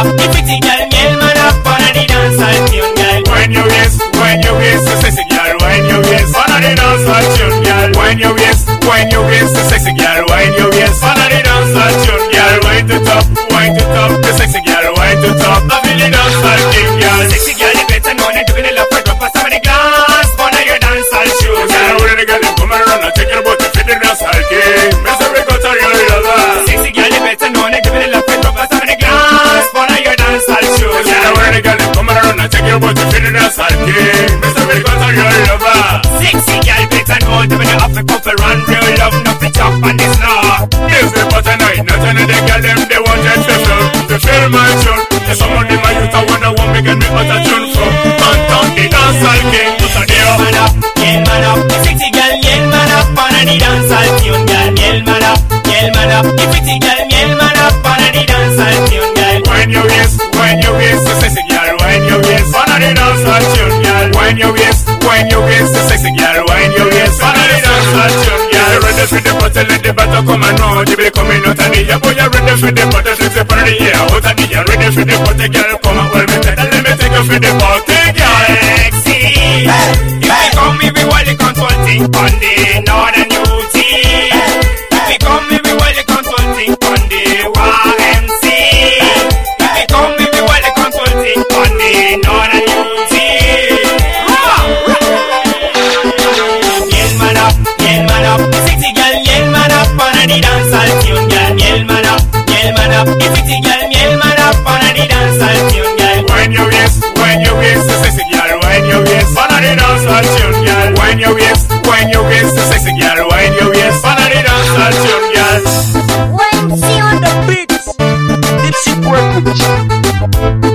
up, the pretty girl, miel man up, on the dance hall tune, girl. When you waist, the sexy girl. When you waist, on the dance hall tune, girl. When you waist, the sexy girl. When you waist, on the dance hall tune, girl. Wind it up, the sexy girl. Wind it up, I feel the dance hall king, girl. Sexy girl, you better know that you're gonna love her, drop us some of the glass, on your dance hall shoes. Girl, when the girl come around, I take your butt to fit the dance hall king. Mister, we got a real lover. Sexy girl, you better know that you're gonna love her, drop us some of the glass, on your dance hall shoes. Girl, when the girl come around, I take your butt to fit the dance hall king. Mister, we got a real lover. Sexy girl, better know that when you have to couple run, real love, not to chop on this law. This the button night, not another girl, them they want it to feel my tune. There's someone in my youth, I wonder what me get me out of tune from. Man down the dance hall king, put a deal. Yell man up, the sexy girl, yell man up, on the dance hall tune, girl. Yell man up, the pretty girl, yell man up, on the dance hall tune, girl. When you waist, the sexy girl. When you waist, on the dance hall tune, girl. When you waist, the sexy girl. When you waist, on the dance hall tune, girl. You ready for the bottle, let the battle come and round. You be coming out of the air, boy, you ready for the bottle, flip up on the air. Out of the air, ready for the bottle, girl. Come and hold me tight and let me take you for the bottle, girl. Sexy, if you come, we be while you consulting on the Northern UT. If you come, we be while you consulting on the YMC. If you come, we be while you consulting on the Northern UT. Yell man up, the sexy girl, yell man up, on the dance hall tune, girl. Yell man up, the pretty girl, yell man up, on the dance hall tune, girl. When you waist, the sexy girl. When you waist, on the dance hall tune, girl. When you waist, the sexy girl. When you waist, on the dance hall tune, girl. When see on the beats, Dipshit Records.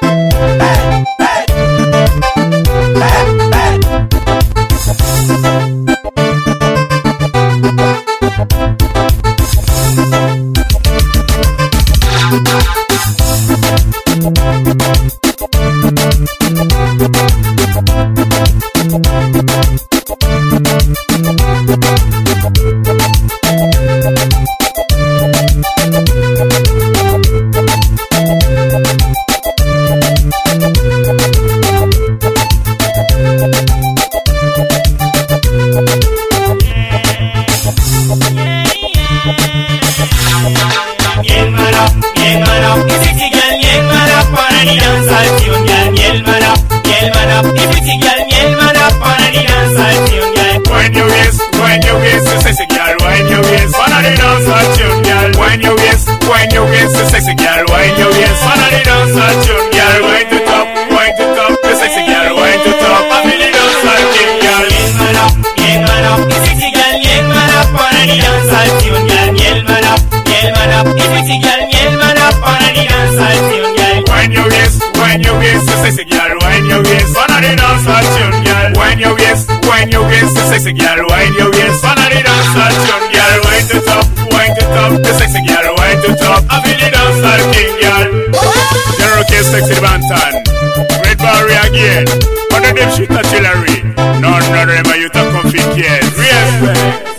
Yell man up, the sexy girl, yell man up, on the dance hall tune, girl. Yell man up, the pretty girl, yell man up, on the dance hall tune, girl. When you waist, the sexy girl. When you waist, on the dance hall tune, girl. When you waist, the sexy girl. When you waist, on the dance hall tune, girl. Wind it up, the sexy girl. Wind it up, I feel the dance hall king, girl. Yell man up, the sexy girl, yell man up, on the dance hall tune, girl. Yell man up, the pretty girl, yell man up, on the dance hall tune, girl. When you waist, the sexy girl. When you waist, on the dance hall tune, girl. When you waist, the sexy girl. When you waist, on the dance hall tune, girl. Wind it up, the sexy girl. Wind it up, I feel the dance hall king, girl. Cherokee Sexy Bantan, Red Barry again. On the Dipshit Artillery. None of them are you to conflict yet. Respect.